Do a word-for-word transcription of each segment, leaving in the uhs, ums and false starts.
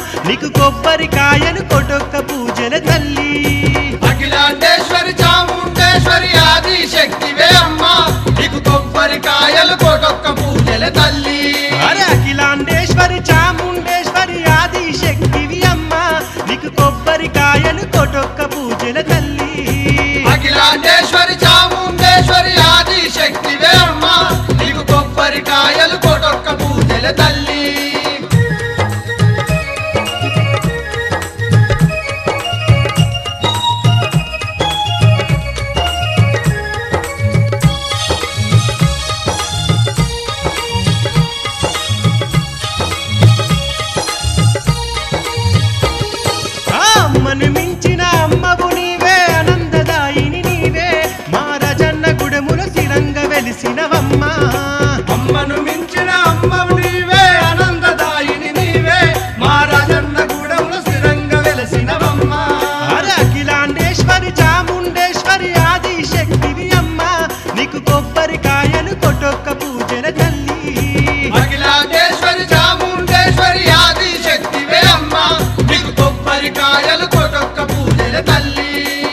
నీకు కొబ్బరికాయలు కొటొక్క పూజల తల్లి అఖిలాండేశ్వరి చాముండేశ్వరి ఆది శక్తివే అమ్మా నీకు కొబ్బరికాయలు కోటొక్క పూజల తల్లి అరే అఖిలాండేశ్వరి చాముండేశ్వరి ఆది శక్తివి అమ్మా నీకు కొబ్బరికాయలు కొటొక్క పూజల తల్లి అఖిలాండేశ్వరి చాముండేశ్వరి ఆది శక్తివే అమ్మా నీకు కొబ్బరికాయలు కోటొక్క పూజల తల్లి అమ్మను మించిన అమ్మవు నీవే ఆనందదాయిని నీవే మా రాజన్న గుడముల స్థిరంగ వెలిసినవమ్మా అమ్మను మించిన అమ్మవు నీవే ఆనందదాయిని నీవే మా రాజన్న గూడముల స్థిరంగా వెలసినవమ్మా అరే అఖిలాండేశ్వరి చాముండేశ్వరి ఆది శక్తివి అమ్మా నీకు కొబ్బరికాయలు కొటొక్క పూజల తల్లి అఖిలాండేశ్వరి చాముండేశ్వరి ఆది శక్తివే అమ్మా నీకు కొబ్బరికాయలు కోటొక్క పూజల తల్లి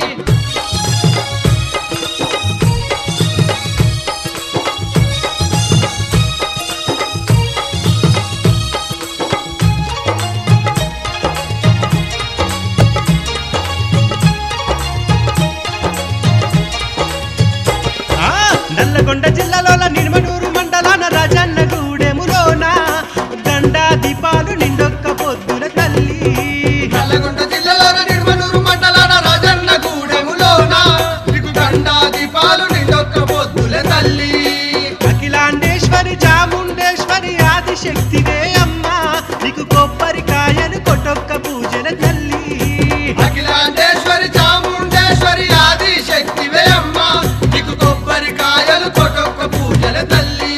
ఆ నల్లగొండ జిల్లాలోన నిర్మనూరు మండలాన రాజన్న గూడెములోన గండా దీపాలు నిండొక్క పొద్దుల తల్లి నల్లగొండ జిల్లాలోని నిర్మనూరు మండలాన రాజన్న గూడెములోన నీకు గండా దీపాలు నిండొక్క పొద్దుల తల్లి అఖిలాండేశ్వరి చాముండేశ్వరి ఆది శక్తివే అమ్మా నీకు కొబ్బరికాయలు కొటొక్క పూజల తల్లి అఖిలాండేశ్వరి చాముండేశ్వరి ఆది శక్తివే అమ్మా నీకు కొబ్బరికాయలు కోటొక్క పూజల తల్లి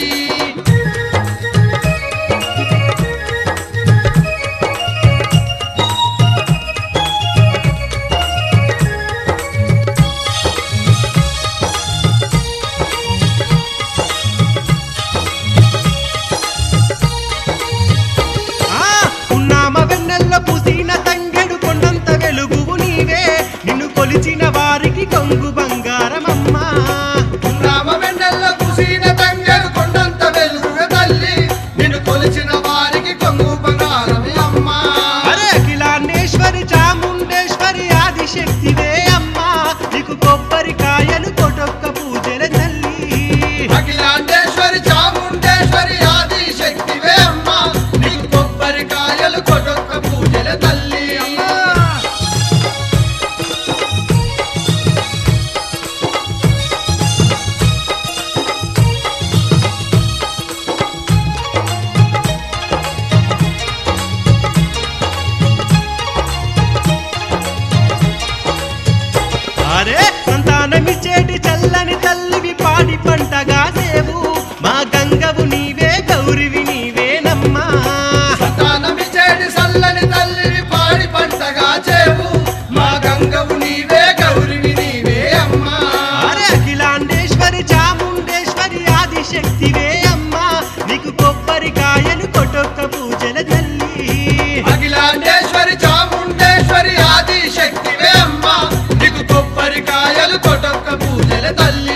ఆ ఉన్నామ వెన్నెల్ల పూసిన తంగెడు కొండంత వెలుగువు నీవే నిన్ను కొలిచిన వారికి కొంగు బంగారమమ్మా రామ వెన్నెల్ల కుసీన తంగెడు కొండంత వెలుగువే తల్లి నిన్ను కొలిచిన వారికి కొంగు బంగారమే అమ్మా అరే అఖిలాండేశ్వరి చాముండేశ్వరి ఆది శక్తివే అమ్మా నీకు కొబ్బరికాయలు కొటొక్క పూజల తల్లి అఖిలాండేశ్వరి చాముండేశ్వరి ఆది శక్తివే అమ్మా నీకు కొబ్బరికాయలు కోటొక్క పూజల తల్లి అమ్మా అరే సంతానమిచ్చేటి చల్లని తల్లివి పాడి పంటగా సేవు మా గంగవు నీవే గౌరివి నీవేనమ్మా సంతానమిచ్చేటి సల్లని తల్లివి పాడి పంటగా చేవు మా గంగవు నీవే గౌరివి నీవే అమ్మా అరే అఖిలాండేశ్వరి చాముండేశ్వరి ఆది శక్తివే అమ్మా నీకు కొబ్బరికాయలు కొటొక్క పూజల తల్లి అఖిలాండేశ్వరి చాముండేశ్వరి ఆది శక్తివే అమ్మా నీకు కొబ్బరికాయలు కోటొక్క పూజల తల్లి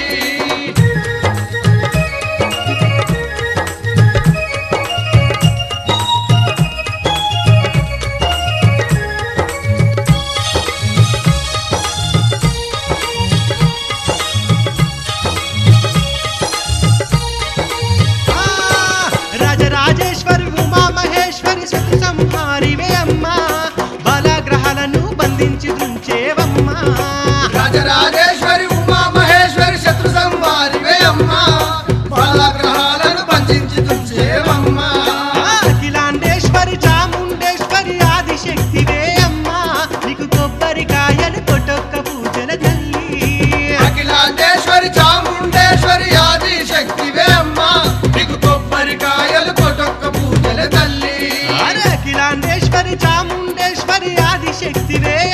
ఆ రాజరాజేశ్వరి ఉమా మహేశ్వరి శత్రు సంహారివే అమ్మా బలగ్రహాలను బంధించి దుంచేవమ్మా రాజరాజేశ్వరి ఉమా మహేశ్వరి శత్రు సంహారివే అమ్మా బాలగ్రహాలను పంచించి తుంచేవమ్మా ఆ అఖిలాండేశ్వరి చాముండేశ్వరి ఆది శక్తివే అమ్మా నీకు కొబ్బరికాయలు కొటొక్క పూజల తల్లి అఖిలాండేశ్వరి చాముండేశ్వరి ఆది శక్తివే అమ్మా నీకు కొబ్బరికాయలు కోటొక్క పూజల తల్లి అరే అఖిలాండేశ్వరి చాముండేశ్వరి ఆది శక్తివే